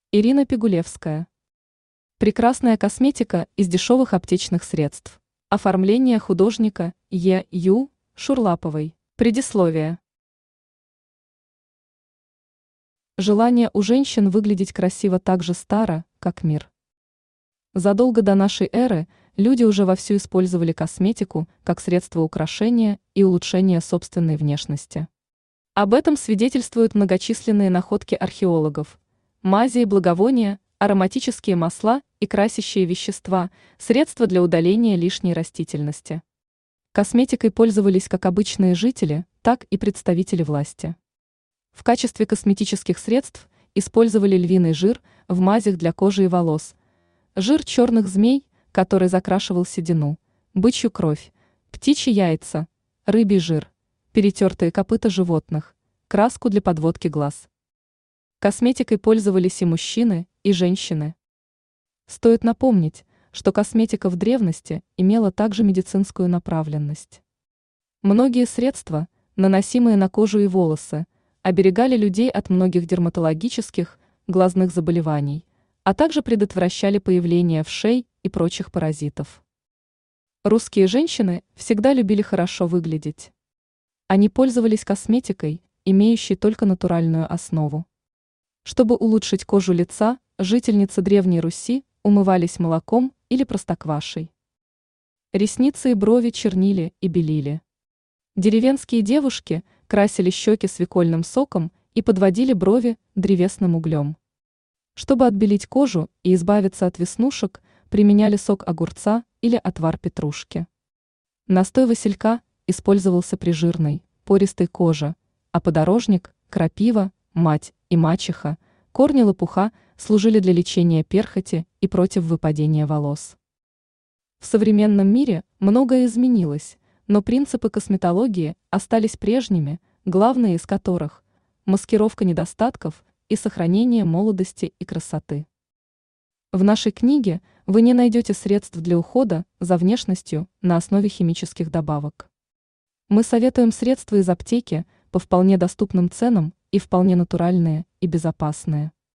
Ирина Пигулевская. Прекрасная косметика из дешевых аптечных средств. Оформление художника Е.Ю. Шурлаповой. Предисловие. Желание у женщин выглядеть красиво так же старо, как мир. Задолго до нашей эры люди уже вовсю использовали косметику как средство украшения и улучшения собственной внешности. Об этом свидетельствуют многочисленные находки археологов. Мази и благовония, ароматические масла и красящие вещества, средства для удаления лишней растительности. Косметикой пользовались как обычные жители, так и представители власти. В качестве косметических средств использовали львиный жир в мазях для кожи и волос, жир черных змей, который закрашивал седину, бычью кровь, птичьи яйца, рыбий жир, перетертые копыта животных, краску для подводки глаз. Косметикой пользовались и мужчины, и женщины. Стоит напомнить, что косметика в древности имела также медицинскую направленность. Многие средства, наносимые на кожу и волосы, оберегали людей от многих дерматологических, глазных заболеваний, а также предотвращали появление вшей и прочих паразитов. Русские женщины всегда любили хорошо выглядеть. Они пользовались косметикой, имеющей только натуральную основу. Чтобы улучшить кожу лица, жительницы Древней Руси умывались молоком или простоквашей. Ресницы и брови чернили и белили. Деревенские девушки красили щеки свекольным соком и подводили брови древесным углем. Чтобы отбелить кожу и избавиться от веснушек, применяли сок огурца или отвар петрушки. Настой василька использовался при жирной, пористой коже, а подорожник, крапива, мать и мачеха, корни лопуха служили для лечения перхоти и против выпадения волос. В современном мире многое изменилось, но принципы косметологии остались прежними, главные из которых – маскировка недостатков и сохранение молодости и красоты. В нашей книге вы не найдете средств для ухода за внешностью на основе химических добавок. Мы советуем средства из аптеки по вполне доступным ценам и вполне натуральные и безопасные.